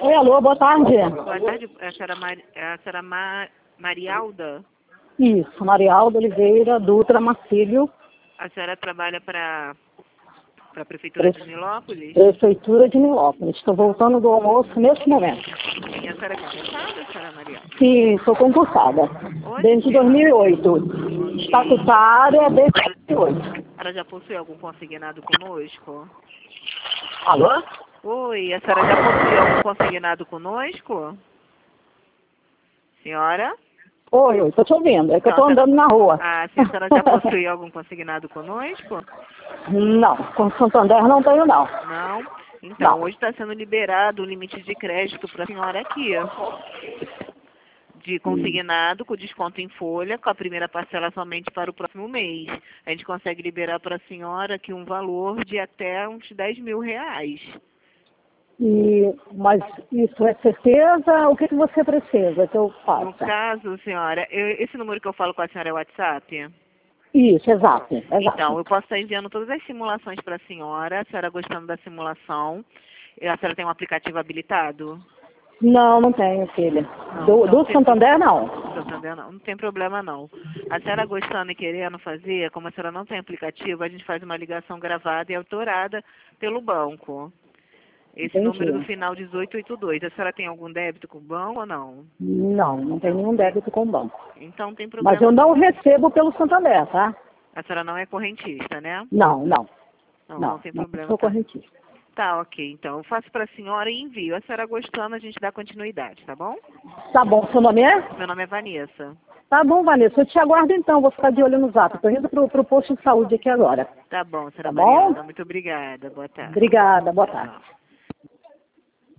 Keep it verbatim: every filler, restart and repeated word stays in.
Oi, alô, boa tarde. Boa tarde, a senhora, Mar... a senhora Ma... Marialda? Isso, Marialda Oliveira Dutra Marcílio. A senhora trabalha para a Prefeitura de Nilópolis? Prefeitura de Nilópolis. Estou voltando do almoço neste momento. E a senhora é concursada, senhora Marialda? Sim, sou concursada. Onde, Desde senhora? dois mil e oito. Ok. Estatutária desde dois mil e oito. Ela já possui algum consignado conosco? Alô? Oi, a senhora já possui algum consignado conosco? Senhora? Oi, oi, estou te ouvindo. É que eu estou Não, a senhora- andando na rua. Ah, sim, a senhora já possui algum consignado conosco? Não, com Santander não tenho não. Não? Então, Não. hoje está sendo liberado o limite de crédito para a senhora aqui. De consignado, com desconto em folha, com a primeira parcela somente para o próximo mês. A gente consegue liberar para a senhora aqui um valor de até uns dez mil reais. E, mas isso é certeza? O que, que você precisa que eu No faça? caso, senhora, eu- esse número que eu falo com a senhora é o WhatsApp? Isso, exato, exato. Então, eu posso estar enviando todas as simulações para a senhora, a senhora gostando da simulação. A senhora tem um aplicativo habilitado? Não, não tenho, filha. Não, Do, então do tem Santander, não. Santander não, não tem problema não. A senhora gostando e querendo fazer, como a senhora não tem aplicativo, a gente faz uma ligação gravada e autorada pelo banco. Esse Entendi. número do final dezoito oitenta e dois. A senhora tem algum débito com o banco ou não? Não, não tem nenhum débito com o banco. Então não tem problema. Mas eu não recebo pelo Santander, tá? A senhora não é correntista, né? Não, não. Não, Não, não tem não problema. sou Tá, correntista. tá, ok. Então eu faço para a senhora e envio. A senhora gostando, a gente dá continuidade, tá bom? Tá bom, seu nome é? Meu nome é Vanessa. Tá bom, Vanessa. Eu te aguardo então, vou ficar de olho no zap. Estou indo pro, pro posto de saúde aqui agora. Tá bom, senhora Tá bom? Mariana. Muito obrigada. Boa tarde. Obrigada, boa tarde. Tchau.